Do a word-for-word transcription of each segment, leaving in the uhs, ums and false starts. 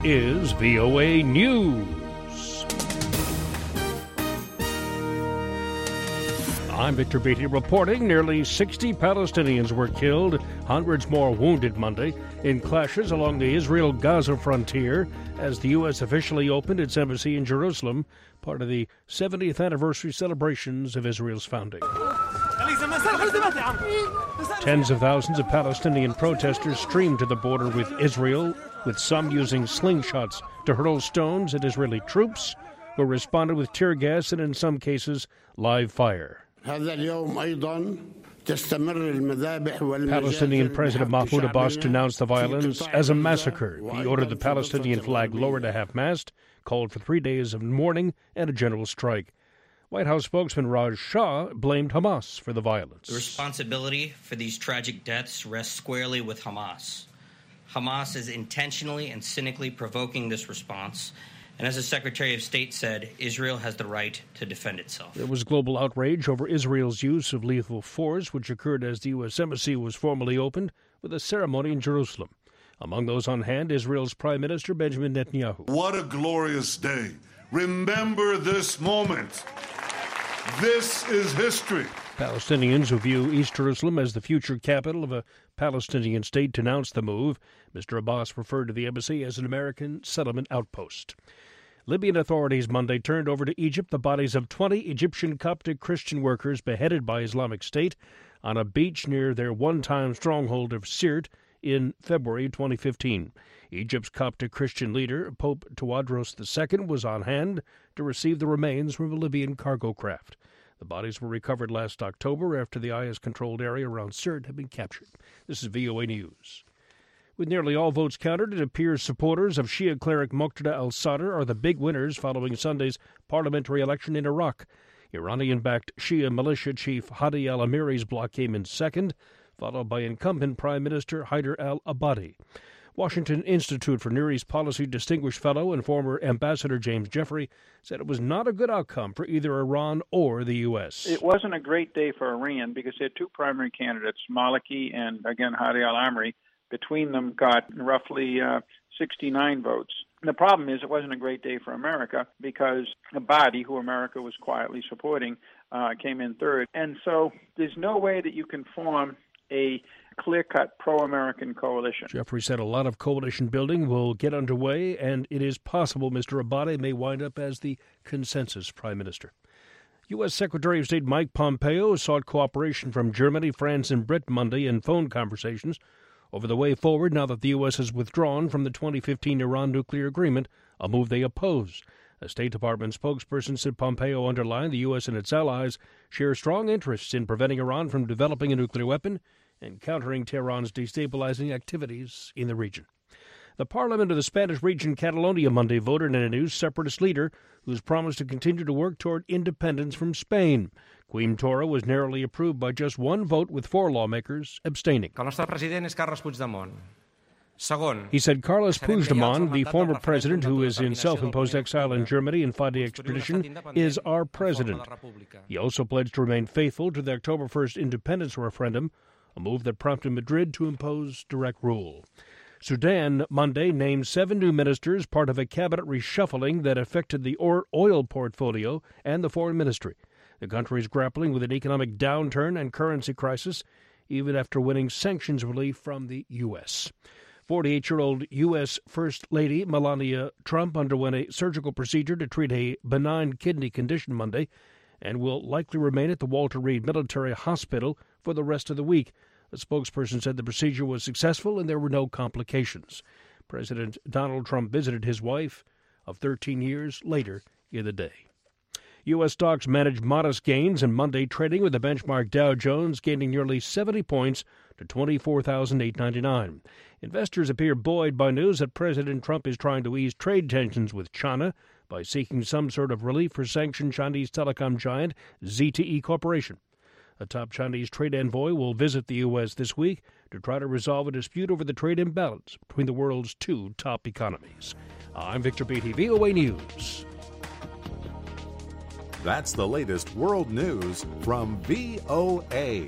is V O A News. I'm Victor Beatty reporting nearly sixty Palestinians were killed, hundreds more wounded Monday in clashes along the Israel-Gaza frontier as the U S officially opened its embassy in Jerusalem, part of the seventieth anniversary celebrations of Israel's founding. Tens of thousands of Palestinian protesters streamed to the border with Israel, with some using slingshots to hurl stones at Israeli troops, who responded with tear gas and, in some cases, live fire. Palestinian President Mahmoud Abbas denounced the violence as a massacre. He ordered the Palestinian flag lowered to half-mast, called for three days of mourning and a general strike. White House spokesman Raj Shah blamed Hamas for the violence. The responsibility for these tragic deaths rests squarely with Hamas. Hamas is intentionally and cynically provoking this response. And as the Secretary of State said, Israel has the right to defend itself. There was global outrage over Israel's use of lethal force, which occurred as the U S Embassy was formally opened with a ceremony in Jerusalem. Among those on hand, Israel's Prime Minister Benjamin Netanyahu. What a glorious day. Remember this moment. This is history. Palestinians who view East Jerusalem as the future capital of a Palestinian state denounced the move. Mister Abbas referred to the embassy as an American settlement outpost. Libyan authorities Monday turned over to Egypt the bodies of twenty Egyptian Coptic Christian workers beheaded by Islamic State on a beach near their one-time stronghold of Sirte in February twenty fifteen. Egypt's Coptic Christian leader, Pope Tawadros the Second, was on hand to receive the remains from a Libyan cargo craft. The bodies were recovered last October after the I S-controlled area around Sirte had been captured. This is V O A News. With nearly all votes counted, it appears supporters of Shia cleric Muqtada al-Sadr are the big winners following Sunday's parliamentary election in Iraq. Iranian-backed Shia militia chief Hadi al-Amiri's bloc came in second, followed by incumbent Prime Minister Haider al-Abadi. Washington Institute for Near East Policy Distinguished Fellow and former Ambassador James Jeffrey said it was not a good outcome for either Iran or the U S. It wasn't a great day for Iran because they had two primary candidates, Maliki and, again, Hadi al-Amiri. Between them got roughly uh, sixty-nine votes. And the problem is it wasn't a great day for America because Abadi, who America was quietly supporting, uh, came in third. And so there's no way that you can form a clear-cut pro-American coalition. Jeffrey said a lot of coalition building will get underway, and it is possible Mister Abadi may wind up as the consensus prime minister. U S. Secretary of State Mike Pompeo sought cooperation from Germany, France, and Britain Monday in phone conversations over the way forward now that the U S has withdrawn from the twenty fifteen Iran nuclear agreement, a move they oppose. A State Department spokesperson said Pompeo underlined the U S and its allies share strong interests in preventing Iran from developing a nuclear weapon and countering Tehran's destabilizing activities in the region. The Parliament of the Spanish region Catalonia Monday voted in a new separatist leader who's promised to continue to work toward independence from Spain. Quim Torra was narrowly approved by just one vote, with four lawmakers abstaining. El nostre president és Carles Puigdemont. Segon, he said Carles Puigdemont, the former president who is in self-imposed exile in Germany and fighting extradition, is our president. He also pledged to remain faithful to the October first independence referendum, a move that prompted Madrid to impose direct rule. Sudan Monday named seven new ministers, part of a cabinet reshuffling that affected the oil portfolio and the foreign ministry. The country is grappling with an economic downturn and currency crisis, even after winning sanctions relief from the U S. forty-eight-year-old U S. First Lady Melania Trump underwent a surgical procedure to treat a benign kidney condition Monday and will likely remain at the Walter Reed Military Hospital for the rest of the week. A spokesperson said the procedure was successful and there were no complications. President Donald Trump visited his wife of thirteen years later in the day. U S stocks managed modest gains in Monday trading, with the benchmark Dow Jones gaining nearly seventy points to twenty-four thousand eight hundred ninety-nine. Investors appear buoyed by news that President Trump is trying to ease trade tensions with China by seeking some sort of relief for sanctioned Chinese telecom giant Z T E Corporation. A top Chinese trade envoy will visit the U S this week to try to resolve a dispute over the trade imbalance between the world's two top economies. I'm Victor Beatty, V O A News. That's the latest world news from V O A.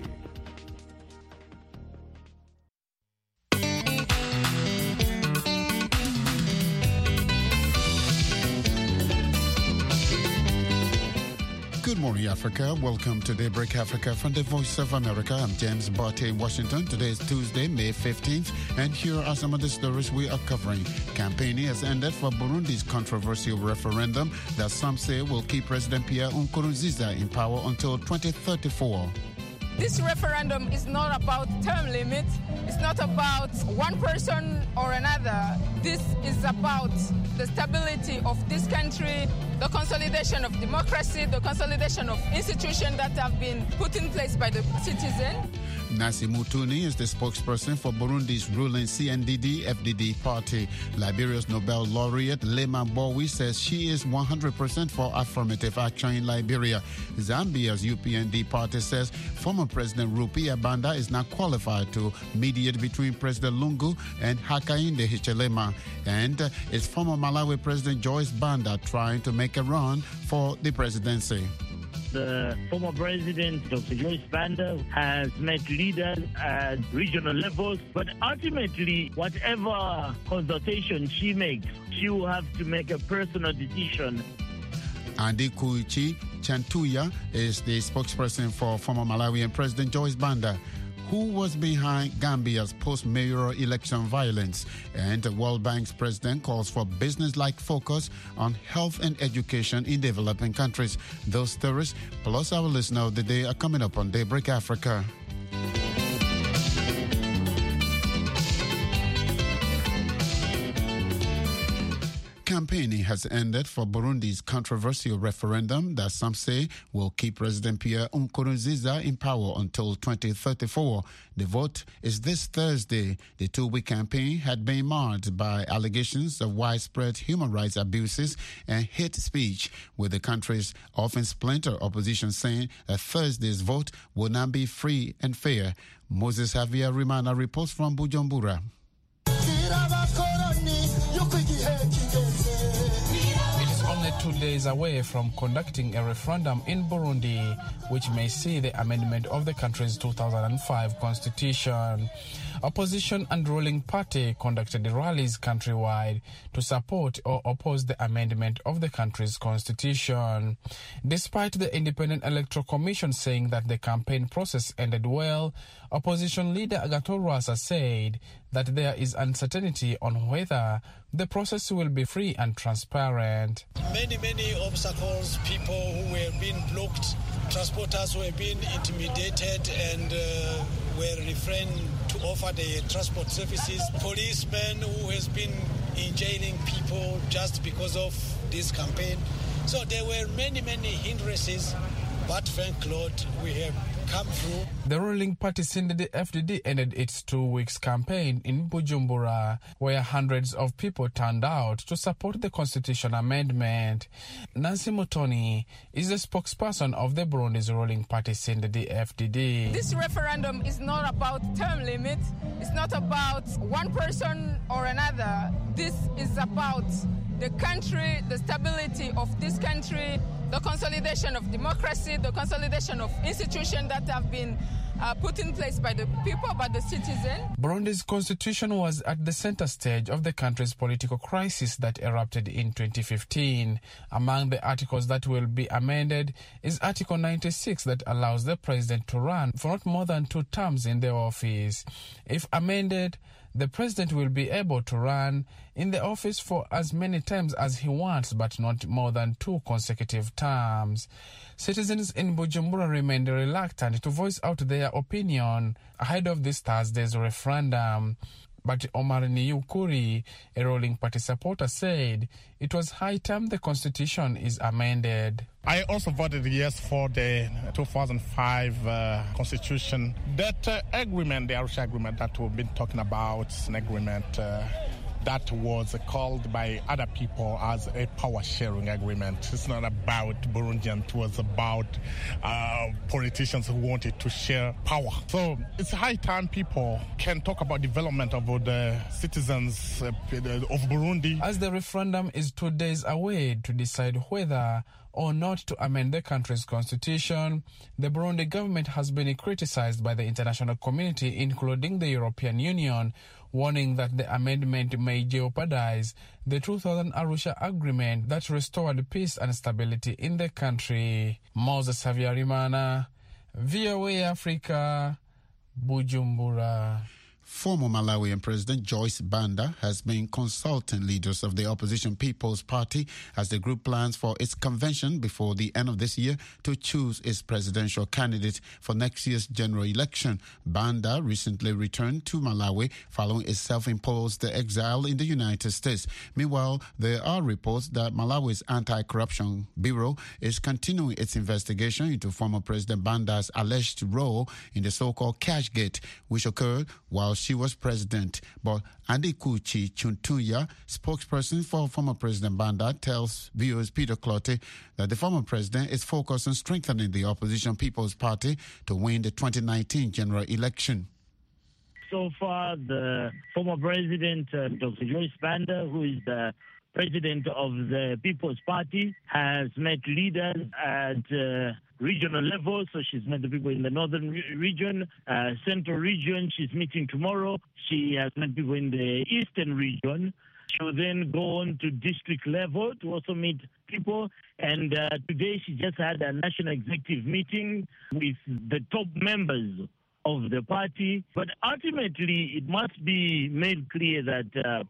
morning, Africa. Welcome to Daybreak Africa from the Voice of America. I'm James Barty in Washington. Today is Tuesday, May fifteenth, and here are some of the stories we are covering. Campaigning has ended for Burundi's controversial referendum that some say will keep President Pierre Nkurunziza in power until twenty thirty-four. This referendum is not about term limits. It's not about one person or another. This is about the stability of this country, the consolidation of democracy, the consolidation of institutions that have been put in place by the citizen. Nasi Mutuni is the spokesperson for Burundi's ruling C N D D F D D party. Liberia's Nobel laureate Lema Bowie says she is one hundred percent for affirmative action in Liberia. Zambia's U P N D party says former President Rupia Banda is not qualified to mediate between President Lungu and Hakainde Hichilema. And uh, it's former Malawi President Joyce Banda trying to make a run for the presidency. The former president, Doctor Joyce Banda, has met leaders at regional levels, but ultimately, whatever consultation she makes, she will have to make a personal decision. Andy Kuichi Chantuya is the spokesperson for former Malawian President Joyce Banda, who was behind Gambia's post-mayoral election violence. And the World Bank's president calls for business-like focus on health and education in developing countries. Those stories, plus our listener of the day, are coming up on Daybreak Africa. Campaigning has ended for Burundi's controversial referendum that some say will keep President Pierre Nkurunziza in power until twenty thirty-four. The vote is this Thursday. The two-week campaign had been marred by allegations of widespread human rights abuses and hate speech, with the country's often splintered opposition saying that Thursday's vote will not be free and fair. Moses Javier Rimana reports from Bujumbura. Only two days away from conducting a referendum in Burundi, which may see the amendment of the country's two thousand five constitution. Opposition and ruling party conducted rallies countrywide to support or oppose the amendment of the country's constitution. Despite the Independent Electoral Commission saying that the campaign process ended well, opposition leader Agathon Rwasa said that there is uncertainty on whether the process will be free and transparent. Many, many obstacles, people who were being blocked, transporters who were being intimidated and uh, were refrained to offer the transport services, policemen who has been in jailing people just because of this campaign. So there were many, many hindrances, but thank God we have come through. The ruling party C N D D F D D ended its two weeks campaign in Bujumbura, where hundreds of people turned out to support the constitution amendment. Nancy Mutoni is the spokesperson of the Burundi's ruling party C N D D F D D. This referendum is not about term limits. It's not about one person or another. This is about the country, the stability of this country, the consolidation of democracy, the consolidation of institutions that have been uh, put in place by the people, by the citizen. Burundi's constitution was at the center stage of the country's political crisis that erupted in twenty fifteen. Among the articles that will be amended is Article ninety-six that allows the president to run for not more than two terms in the office. If amended, the president will be able to run in the office for as many times as he wants, but not more than two consecutive terms. Citizens in Bujumbura remained reluctant to voice out their opinion ahead of this Thursday's referendum. But Omar Niyukuri, a ruling party supporter, said it was high time the constitution is amended. I also voted yes for the two thousand five uh, constitution. That uh, agreement, the Arusha agreement that we've been talking about, is an agreement uh, that was called by other people as a power-sharing agreement. It's not about Burundians. It was about uh, politicians who wanted to share power. So it's high time people can talk about development of the citizens uh, of Burundi. As the referendum is two days away to decide whether or not to amend the country's constitution, the Burundi government has been criticized by the international community, including the European Union, warning that the amendment may jeopardize the two thousand Arusha Agreement that restored peace and stability in the country. Moses Havyarimana, V O A Africa, Bujumbura. Former Malawian President Joyce Banda has been consulting leaders of the opposition People's Party as the group plans for its convention before the end of this year to choose its presidential candidate for next year's general election. Banda recently returned to Malawi following its self-imposed exile in the United States. Meanwhile, there are reports that Malawi's Anti-Corruption Bureau is continuing its investigation into former President Banda's alleged role in the so-called Cashgate, which occurred while she was president. But Andekuchi Chuntunya, spokesperson for former President Banda, tells V O A's Peter Clottey that the former president is focused on strengthening the opposition People's Party to win the twenty nineteen general election. So far, the former president, uh, Doctor Joyce Banda, who is the president of the People's Party, has met leaders at uh, regional level. So she's met the people in the northern re- region, uh, central region. She's meeting tomorrow. She has met people in the eastern region. She will then go on to district level to also meet people. And uh, today she just had a national executive meeting with the top members of the party. But ultimately, it must be made clear that uh,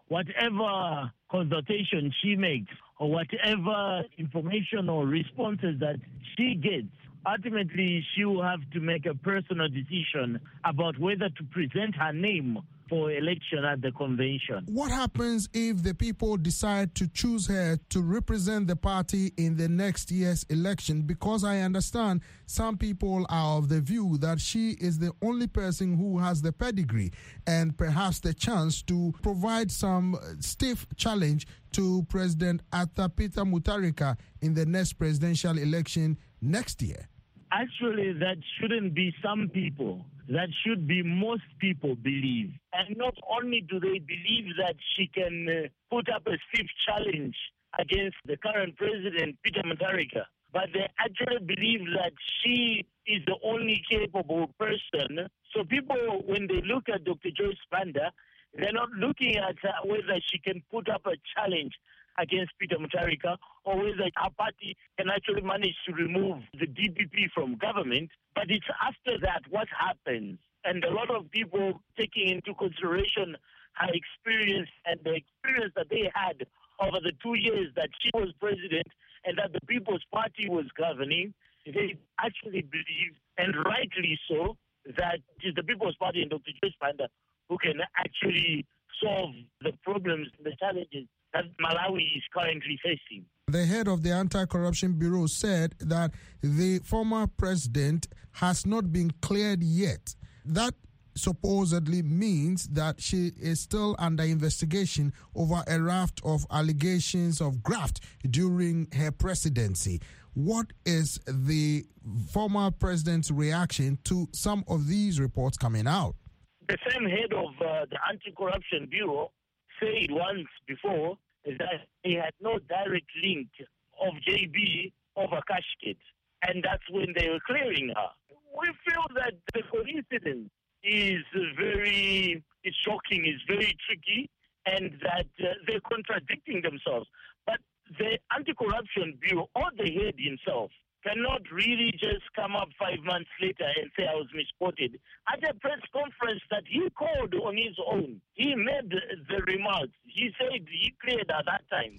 whatever consultation she makes or whatever information or responses that she gets, ultimately she will have to make a personal decision about whether to present her name for election at the convention. What happens if the people decide to choose her to represent the party in the next year's election? Because I understand some people are of the view that she is the only person who has the pedigree and perhaps the chance to provide some stiff challenge to President Arthur Peter Mutharika in the next presidential election next year. Actually, that shouldn't be some people. That should be most people believe. And not only do they believe that she can uh, put up a stiff challenge against the current president, Peter Mutharika, but they actually believe that she is the only capable person. So people, when they look at Doctor Joyce Banda, they're not looking at uh, whether she can put up a challenge against Peter Mutharika or whether her party can actually manage to remove the D P P from government. But it's after that what happens. And a lot of people taking into consideration her experience and the experience that they had over the two years that she was president and that the People's Party was governing, they actually believe, and rightly so, that it is the People's Party and Doctor Joyce Banda who can actually solve the problems and the challenges that Malawi is currently facing. The head of the Anti-Corruption Bureau said that the former president has not been cleared yet. That supposedly means that she is still under investigation over a raft of allegations of graft during her presidency. What is the former president's reaction to some of these reports coming out? The same head of uh, the Anti-Corruption Bureau said once before that he had no direct link of J B over Cashgate, and that's when they were clearing her. We feel that the coincidence is very it's shocking, is very tricky, and that uh, they're contradicting themselves. But the Anti-Corruption Bureau, or the head himself, cannot really just come up five months later and say I was misquoted. At a press conference that he called on his own, he made the remarks. He said he cleared at that time.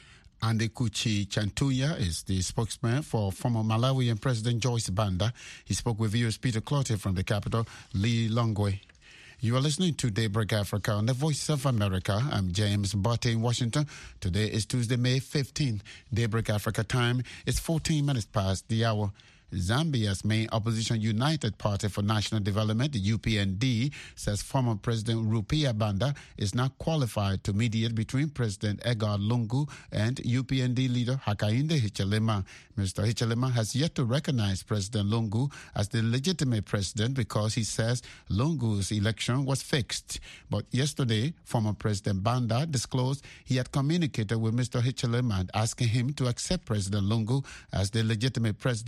Andekuchi Chantuya is the spokesman for former Malawian President Joyce Banda. He spoke with V O A's Peter Clottey from the capital, Lilongwe. You are listening to Daybreak Africa on the Voice of America. I'm James Botte in Washington. Today is Tuesday, May fifteenth. Daybreak Africa time is fourteen minutes past the hour. Zambia's main opposition United Party for National Development, the U P N D, says former President Rupia Banda is not qualified to mediate between President Edgar Lungu and U P N D leader Hakainde Hichilema. Mister Hichilema has yet to recognize President Lungu as the legitimate president because he says Lungu's election was fixed. But yesterday, former President Banda disclosed he had communicated with Mister Hichilema asking him to accept President Lungu as the legitimate president of Zambia.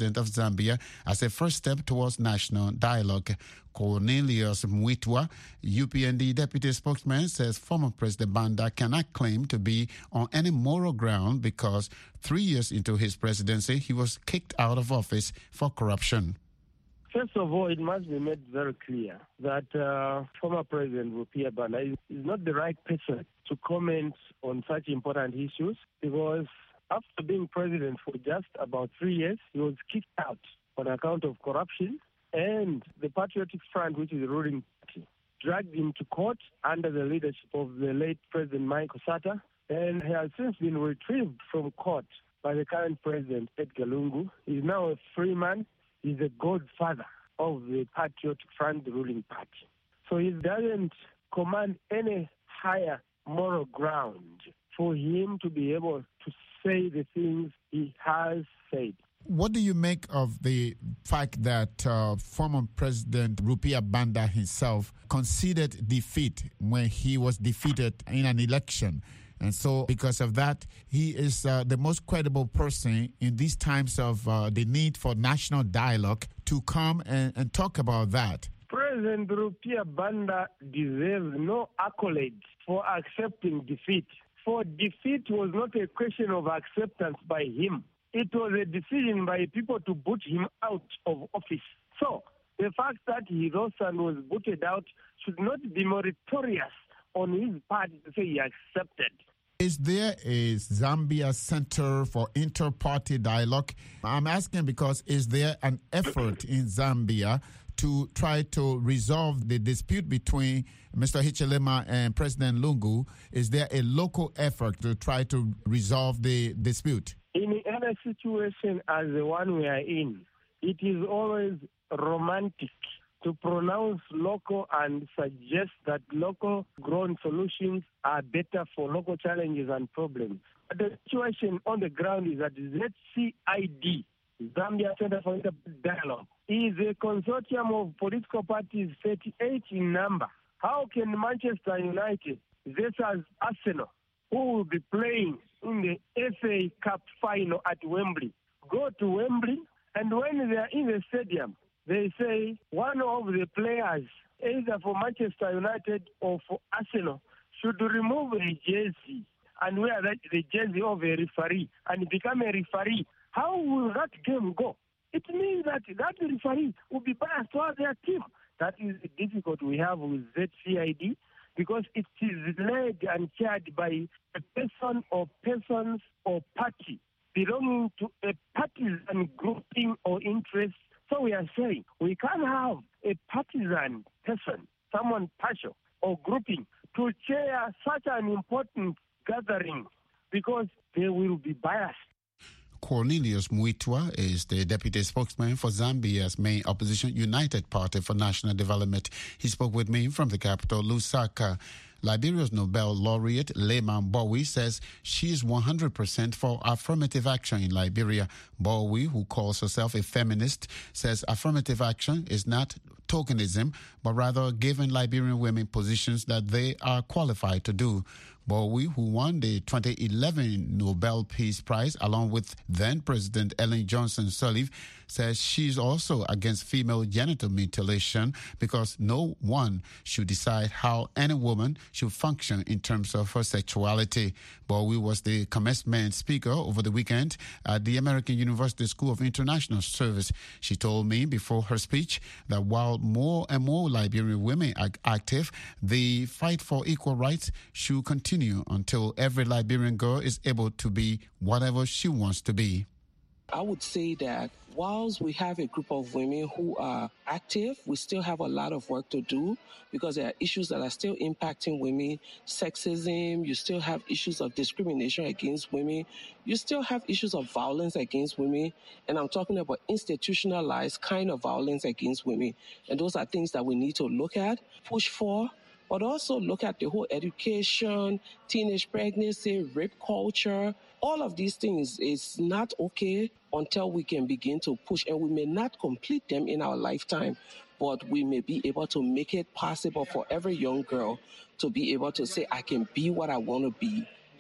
Zambia as a first step towards national dialogue. Cornelius Mwitwa, U P N D deputy spokesman, says former President Banda cannot claim to be on any moral ground because three years into his presidency, he was kicked out of office for corruption. First of all, it must be made very clear that uh, former President Rupiah Banda is, is not the right person to comment on such important issues because after being president for just about three years, he was kicked out on account of corruption, and the Patriotic Front, which is the ruling party, dragged him to court under the leadership of the late President Michael Sata, and he has since been retrieved from court by the current president, Edgar Lungu. He's now a free man. He's a godfather of the Patriotic Front, the ruling party. So he doesn't command any higher moral ground for him to be able to say the things he has said. What do you make of the fact that uh, former President Rupiah Banda himself conceded defeat when he was defeated in an election? And so because of that, he is uh, the most credible person in these times of uh, the need for national dialogue to come and, and talk about that. President Rupiah Banda deserves no accolades for accepting defeat. For defeat was not a question of acceptance by him. It was a decision by people to boot him out of office. So the fact that he lost and was booted out should not be meritorious on his part to say he accepted. Is there a Zambia Center for Inter-Party Dialogue? I'm asking because is there an effort in Zambia to try to resolve the dispute between Mister Hichilema and President Lungu? Is there a local effort to try to resolve the dispute? In any situation as the one we are in, it is always romantic to pronounce local and suggest that local grown solutions are better for local challenges and problems. But the situation on the ground is that Z C I D, Zambia Center for Inter-Party Dialogue, is a consortium of political parties, thirty-eight in number. How can Manchester United versus Arsenal, who will be playing in the F A Cup final at Wembley, go to Wembley, and when they are in the stadium, they say one of the players, either for Manchester United or for Arsenal, should remove a jersey and wear that, the jersey of a referee and become a referee? How will that game go? It means that that referee will be biased towards their team. That is the difficulty we have with Z C I D because it is led and chaired by a person or persons or party belonging to a partisan grouping or interest. So we are saying we can't have a partisan person, someone partial or grouping, to chair such an important gathering because they will be biased. Cornelius Mwitwa is the deputy spokesman for Zambia's main opposition, United Party for National Development. He spoke with me from the capital, Lusaka. Liberia's Nobel laureate, Lema Bowie, says she is one hundred percent for affirmative action in Liberia. Bowie, who calls herself a feminist, says affirmative action is not tokenism, but rather giving Liberian women positions that they are qualified to do. Bowie, who won the twenty eleven Nobel Peace Prize along with then-President Ellen Johnson Sirleaf, says she's also against female genital mutilation because no one should decide how any woman should function in terms of her sexuality. Bowie was the commencement speaker over the weekend at the American University School of International Service. She told me before her speech that while more and more Liberian women are active, the fight for equal rights should continue until every Liberian girl is able to be whatever she wants to be. I would say that whilst we have a group of women who are active, we still have a lot of work to do because there are issues that are still impacting women. Sexism, you still have issues of discrimination against women. You still have issues of violence against women. And I'm talking about institutionalized kind of violence against women. And those are things that we need to look at, push for, but also look at the whole education, teenage pregnancy, rape culture. All of these things is not okay until we can begin to push, and we may not complete them in our lifetime, but we may be able to make it possible for every young girl to be able to say, I can be what I want to be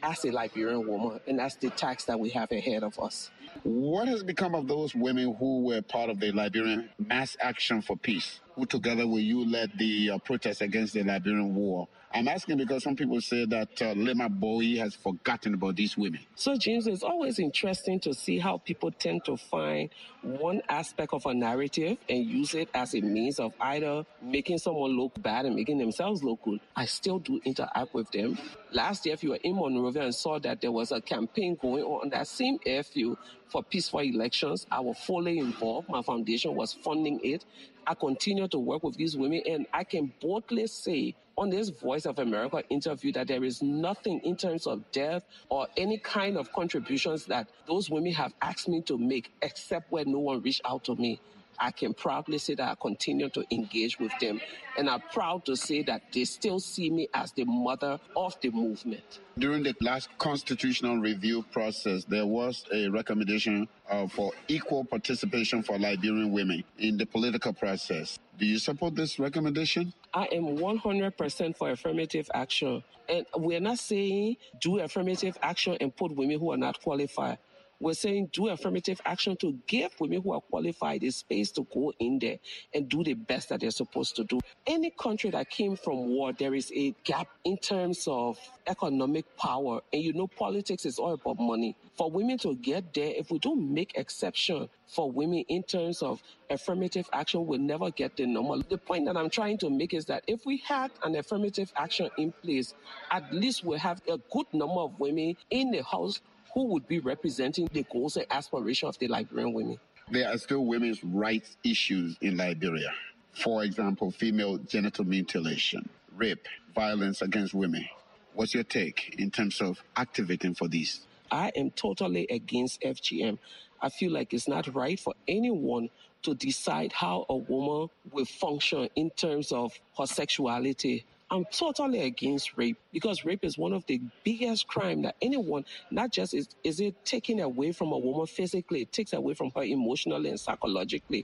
as a Liberian woman, and that's the task that we have ahead of us. What has become of those women who were part of the Liberian Mass Action for Peace, who together with you led the uh, protest against the Liberian war? I'm asking because some people say that uh, Lema Bowie has forgotten about these women. So, James, it's always interesting to see how people tend to find one aspect of a narrative and use it as a means of either making someone look bad and making themselves look good. I still do interact with them. Last year, if you were in Monrovia and saw that there was a campaign going on on that same airfield for peaceful elections, I was fully involved. My foundation was funding it. I continue to work with these women, and I can boldly say on this Voice of America interview that there is nothing in terms of death or any kind of contributions that those women have asked me to make, except where no one reached out to me. I can proudly say that I continue to engage with them, and I'm proud to say that they still see me as the mother of the movement. During the last constitutional review process, there was a recommendation uh, for equal participation for Liberian women in the political process. Do you support this recommendation? I am one hundred percent for affirmative action. And we're not saying do affirmative action and put women who are not qualified. We're saying do affirmative action to give women who are qualified a space to go in there and do the best that they're supposed to do. Any country that came from war, there is a gap in terms of economic power. And you know, politics is all about money. For women to get there, if we don't make exception for women in terms of affirmative action, we'll never get the number. The point that I'm trying to make is that if we had an affirmative action in place, at least we'll have a good number of women in the House who would be representing the goals and aspirations of the Liberian women. There are still women's rights issues in Liberia. For example, female genital mutilation, rape, violence against women. What's your take in terms of activating for these? I am totally against F G M. I feel like it's not right for anyone to decide how a woman will function in terms of her sexuality. I'm totally against rape because rape is one of the biggest crimes that anyone, not just is, is it taking away from a woman physically, it takes away from her emotionally and psychologically.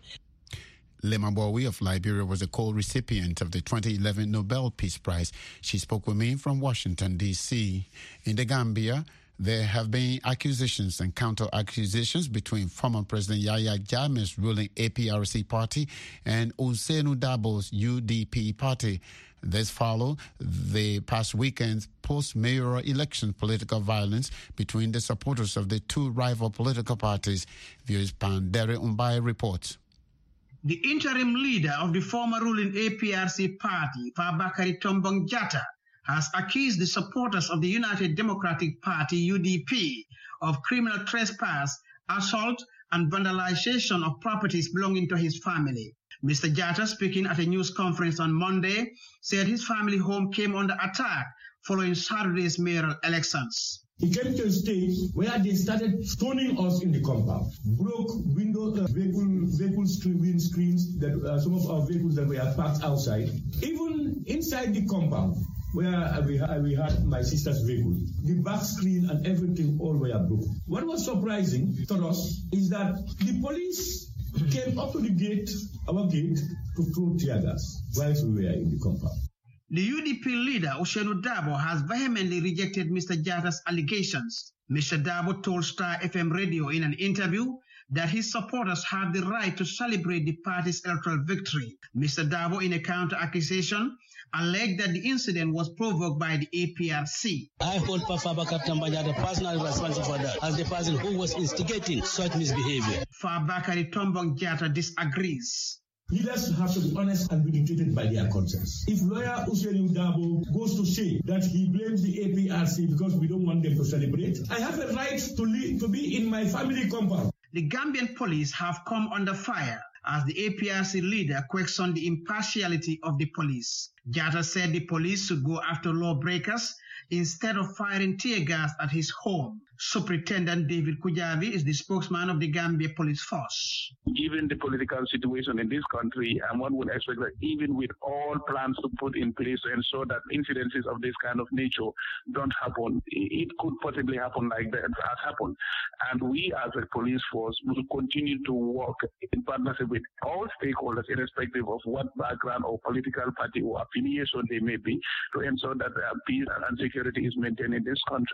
Lema Bowie of Liberia was a co-recipient of the twenty eleven Nobel Peace Prize. She spoke with me from Washington, D C. In the Gambia, there have been accusations and counter-accusations between former President Yahya Jammeh's ruling A P R C party and Ousainou Darboe's U D P party. This followed the past weekend's post-mayoral election political violence between the supporters of the two rival political parties. V O's Pandere Umbai reports. The interim leader of the former ruling A P R C party, Fabakary Tombong Jatta, has accused the supporters of the United Democratic Party, U D P, of criminal trespass, assault, and vandalization of properties belonging to his family. Mister Jatta, speaking at a news conference on Monday, said his family home came under attack following Saturday's mayoral elections. It came to a stage where they started stoning us in the compound, broke window, uh, vehicle, vehicle screen, wind screens, that uh, some of our vehicles that were parked outside. Even inside the compound, where we, ha- we had my sister's vehicle, the back screen and everything all were broken. What was surprising to us is that the police came up to the gate, our gate, to throw tear gas whilst we were in the compound. The U D P leader, Ousainou Darboe, has vehemently rejected Mister Jatta's allegations. Mister Darboe told Star F M radio in an interview that his supporters have the right to celebrate the party's electoral victory. Mister Darboe, in a counter-accusation, alleged that the incident was provoked by the A P R C. I hold Fabakary Tombong Jatta personally responsible for that as the person who was instigating such misbehavior. Fabakary Tombong Jatta disagrees. Leaders have to be honest and be dictated by their conscience. If lawyer Ousainou Darboe goes to say that he blames the A P R C because we don't want them to celebrate, I have a right to, leave, to be in my family compound. The Gambian police have come under fire as the A P R C leader questioned the impartiality of the police. Jatta said the police should go after lawbreakers instead of firing tear gas at his home. Superintendent David Kujavi is the spokesman of the Gambia Police Force. Given the political situation in this country, and one would expect that even with all plans to put in place to ensure that incidences of this kind of nature don't happen, it could possibly happen like that has happened. And we as a police force will continue to work in partnership with all stakeholders, irrespective of what background or political party or affiliation they may be, to ensure that uh, peace and security is maintained in this country.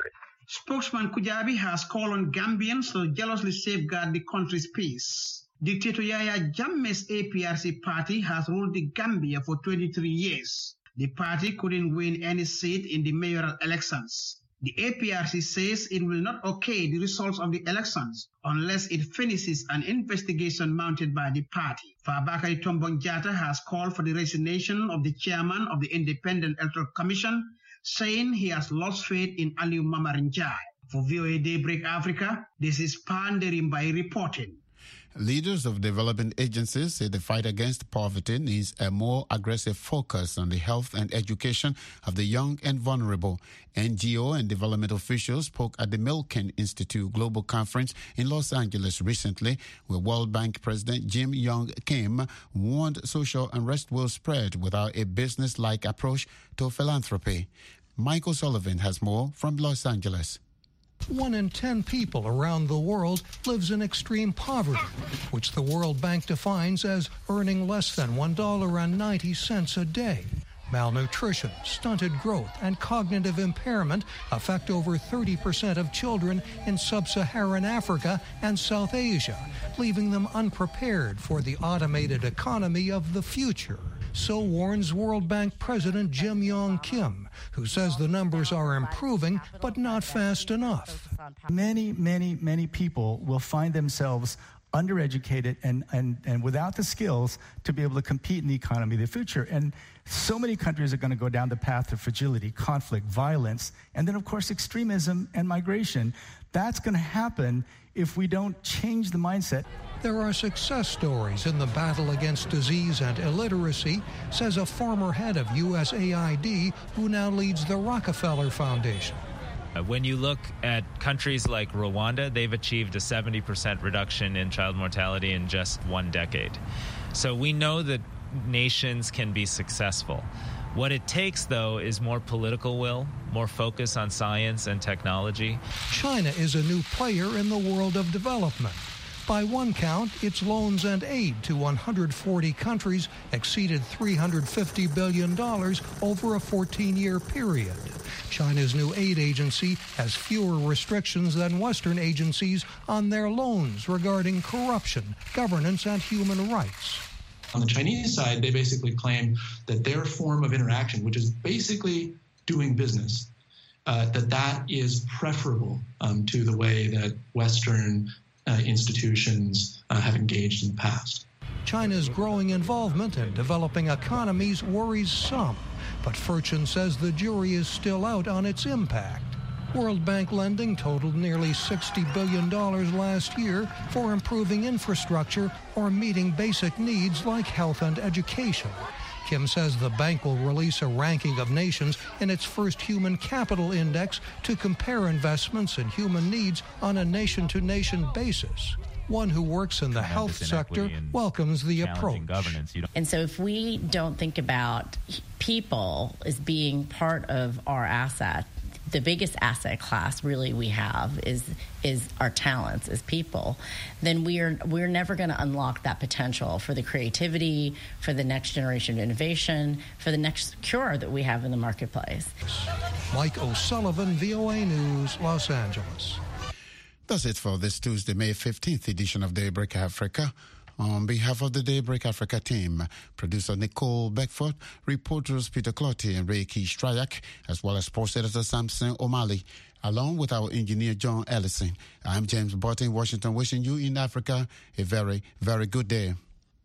Spokesman Kujabi has called on Gambians to jealously safeguard the country's peace. Dictator Yahya Jammeh's A P R C party has ruled the Gambia for twenty-three years. The party couldn't win any seat in the mayoral elections. The A P R C says it will not okay the results of the elections unless it finishes an investigation mounted by the party. Fabakary Tombong Jatta has called for the resignation of the chairman of the Independent Electoral Commission, saying he has lost faith in Aliu Mamarin Njie. For V O A Daybreak Africa, this is Pandering by reporting. Leaders of development agencies say the fight against poverty needs a more aggressive focus on the health and education of the young and vulnerable. N G O and development officials spoke at the Milken Institute Global Conference in Los Angeles recently, where World Bank President Jim Yong Kim warned social unrest will spread without a business-like approach to philanthropy. Michael Sullivan has more from Los Angeles. One in ten people around the world lives in extreme poverty, which the World Bank defines as earning less than one dollar and ninety cents a day. Malnutrition, stunted growth, and cognitive impairment affect over thirty percent of children in sub-Saharan Africa and South Asia, leaving them unprepared for the automated economy of the future. So warns World Bank President Jim Yong Kim, who says the numbers are improving, but not fast enough. Many, many, many people will find themselves undereducated and, and, and without the skills to be able to compete in the economy of the future. And so many countries are going to go down the path of fragility, conflict, violence, and then, of course, extremism and migration. That's going to happen if we don't change the mindset. There are success stories in the battle against disease and illiteracy, says a former head of U S A I D who now leads the Rockefeller Foundation. When you look at countries like Rwanda, they've achieved a seventy percent reduction in child mortality in just one decade. So we know that nations can be successful. What it takes, though, is more political will, more focus on science and technology. China is a new player in the world of development. By one count, its loans and aid to one hundred forty countries exceeded three hundred fifty billion dollars over a fourteen-year period. China's new aid agency has fewer restrictions than Western agencies on their loans regarding corruption, governance, and human rights. On the Chinese side, they basically claim that their form of interaction, which is basically doing business, uh, that that is preferable um, to the way that Western uh, institutions uh, have engaged in the past. China's growing involvement in developing economies worries some, but Furchin says the jury is still out on its impact. World Bank lending totaled nearly sixty billion dollars last year for improving infrastructure or meeting basic needs like health and education. Kim says the bank will release a ranking of nations in its first Human Capital Index to compare investments in human needs on a nation-to-nation basis. One who works in the health sector welcomes the approach. And so if we don't think about people as being part of our asset, the biggest asset class really we have is is our talents as people, then we're we're never going to unlock that potential for the creativity, for the next generation of innovation, for the next cure that we have in the marketplace. Mike O'Sullivan, V O A News, Los Angeles. That's it for this Tuesday, May fifteenth edition of Daybreak Africa. On behalf of the Daybreak Africa team, producer Nicole Beckford, reporters Peter Clotty and Reiki Strayak, as well as sports editor Samson O'Malley, along with our engineer John Ellison. I'm James Barton in Washington, wishing you in Africa a very, very good day.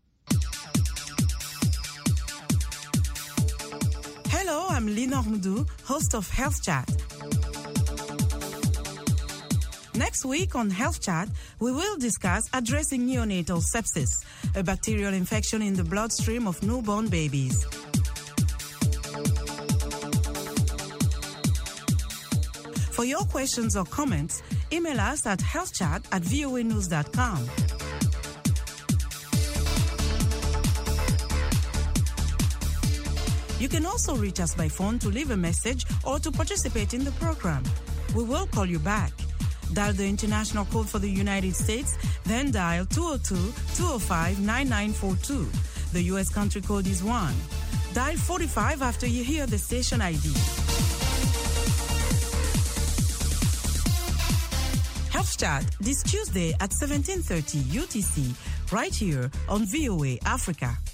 Hello, I'm Lina Mdou, host of Health Chat. Next week on Health Chat, we will discuss addressing neonatal sepsis, a bacterial infection in the bloodstream of newborn babies. For your questions or comments, email us at healthchat at voa news dot com. You can also reach us by phone to leave a message or to participate in the program. We will call you back. Dial the international code for the United States, then dial two oh two, two oh five, nine nine four two. The U S country code is one. Dial forty-five after you hear the station I D. Health Chat this Tuesday at seventeen thirty U T C, right here on V O A Africa.